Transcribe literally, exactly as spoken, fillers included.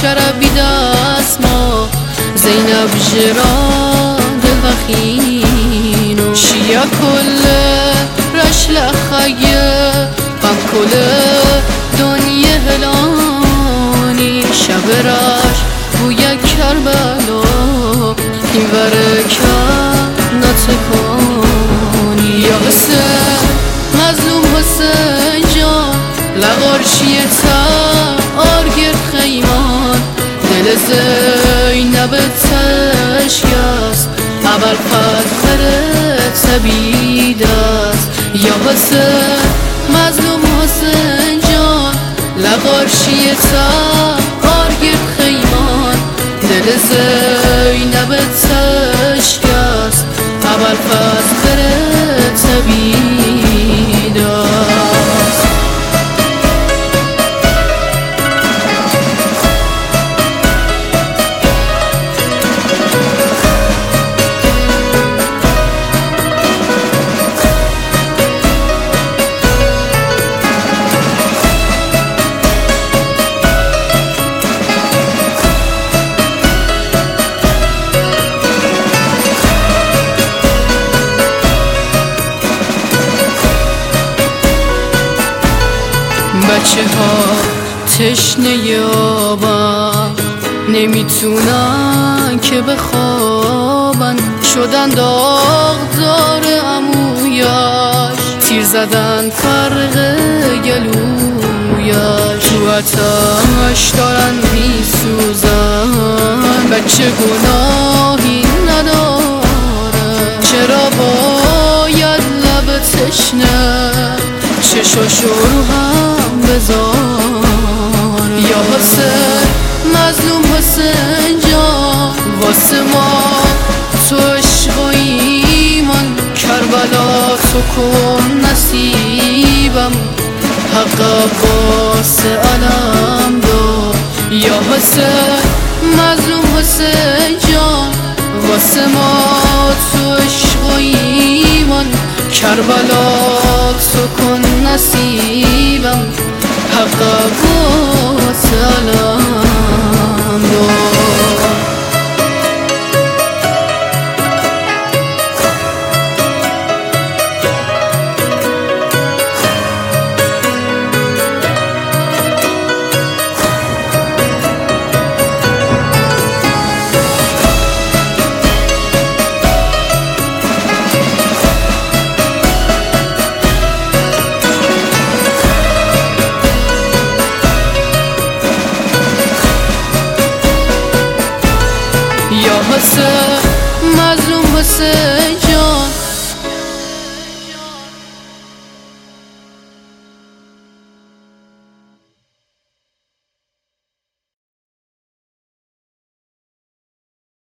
شربی دست ما زینب جراد الوخینو شیا کل رشل خیه غم کل دنیا هلانی شب رش بوی کربلا این ورکت نتکانی یا حسین مظلوم حسین جان لغارشی تا آرگر خیمان دل زینب تشکست اول پتر تبید است یا حسین مظلوم حسین جان لغارشی تا آرگر خیمان دل زینب تشکست اول پتر تبید است بچه ها تشنه یابن نمیتونن که بخوابن شدن داغدار عمویش تیر زدن فرق گلویش تو آتش دارن میسوزن بچه گناهی نداره چرا باید لب تشنه چشاشو رو هم بذار یا حسین مظلوم حسین جان واسه ما تو عشق و ایمان کربلا تو کن نصیبم حق واسه علم دار یا حسین مظلوم حسین جان واسه ما تو عشق و ایمان کربلا تو کن نصیبم حق واسه علم